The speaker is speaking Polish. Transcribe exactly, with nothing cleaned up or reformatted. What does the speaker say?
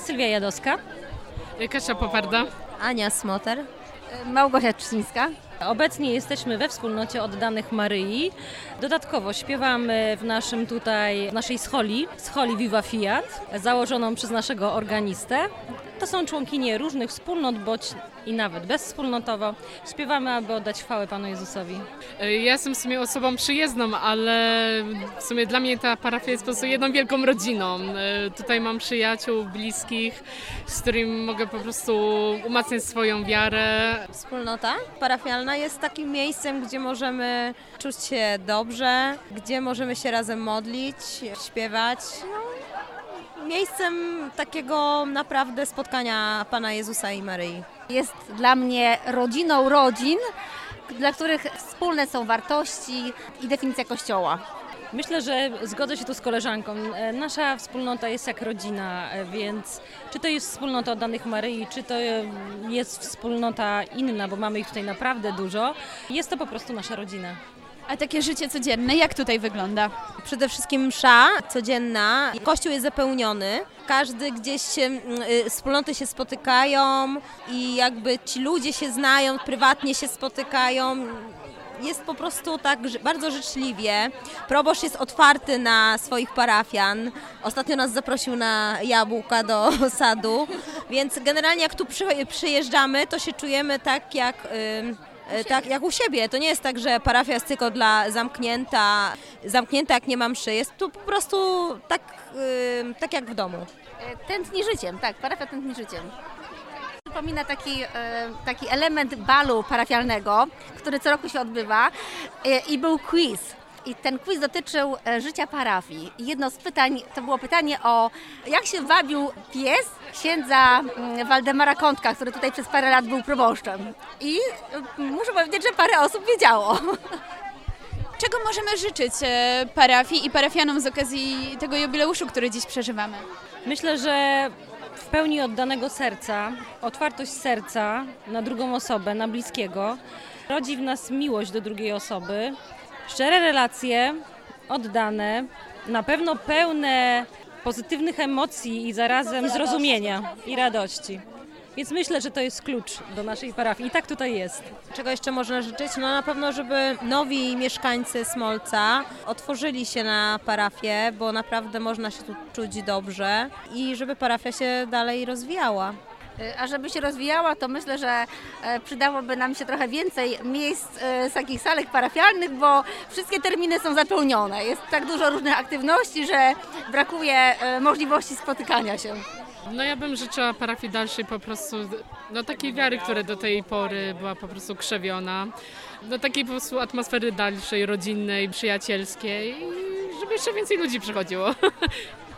Sylwia Jadowska. Kasia Poparda. Ania Smoter. Małgosia Trzcińska. Obecnie jesteśmy we wspólnocie oddanych Maryi. Dodatkowo śpiewamy w naszym tutaj, w naszej scholi, scholi Viva Fiat, założoną przez naszego organistę. To są członkinie różnych wspólnot, bądź i nawet bezwspólnotowo. Śpiewamy, aby oddać chwałę Panu Jezusowi. Ja jestem w sumie osobą przyjezdną, ale w sumie dla mnie ta parafia jest po prostu jedną wielką rodziną. Tutaj mam przyjaciół, bliskich, z którymi mogę po prostu umacniać swoją wiarę. Wspólnota parafialna jest takim miejscem, gdzie możemy czuć się dobrze, gdzie możemy się razem modlić, śpiewać. No, miejscem takiego naprawdę spotkania Pana Jezusa i Maryi. Jest dla mnie rodziną rodzin, dla których wspólne są wartości i definicja Kościoła. Myślę, że zgodzę się tu z koleżanką. Nasza wspólnota jest jak rodzina, więc czy to jest wspólnota oddanych Maryi, czy to jest wspólnota inna, bo mamy ich tutaj naprawdę dużo, jest to po prostu nasza rodzina. A takie życie codzienne, jak tutaj wygląda? Przede wszystkim msza codzienna. Kościół jest zapełniony. Każdy gdzieś się, y, wspólnoty się spotykają i jakby ci ludzie się znają, prywatnie się spotykają. Jest po prostu tak że bardzo życzliwie. Proboszcz jest otwarty na swoich parafian. Ostatnio nas zaprosił na jabłka do sadu, więc generalnie jak tu przy, przyjeżdżamy, to się czujemy tak jak... Y, Tak, jak u siebie. To nie jest tak, że parafia jest tylko dla zamknięta, zamknięta jak nie ma mszy. Jest tu po prostu tak, yy, tak jak w domu. Tętni życiem, tak, parafia tętni życiem. Przypomina taki, taki element balu parafialnego, który co roku się odbywa i był quiz. I ten quiz dotyczył życia parafii. I jedno z pytań to było pytanie o jak się wabił pies księdza Waldemara Kątka, który tutaj przez parę lat był proboszczem. I muszę powiedzieć, że parę osób wiedziało. Czego możemy życzyć parafii i parafianom z okazji tego jubileuszu, który dziś przeżywamy? Myślę, że w pełni oddanego serca, otwartość serca na drugą osobę, na bliskiego, rodzi w nas miłość do drugiej osoby, szczere relacje, oddane, na pewno pełne pozytywnych emocji i zarazem zrozumienia i radości. Więc myślę, że to jest klucz do naszej parafii i tak tutaj jest. Czego jeszcze można życzyć? No na pewno, żeby nowi mieszkańcy Smolca otworzyli się na parafię, bo naprawdę można się tu czuć dobrze i żeby parafia się dalej rozwijała. A żeby się rozwijała, to myślę, że przydałoby nam się trochę więcej miejsc z takich salek parafialnych, bo wszystkie terminy są zapełnione. Jest tak dużo różnych aktywności, że brakuje możliwości spotykania się. No ja bym życzyła parafii dalszej po prostu, no takiej wiary, która do tej pory była po prostu krzewiona, do takiej po prostu atmosfery dalszej, rodzinnej, przyjacielskiej, żeby jeszcze więcej ludzi przychodziło.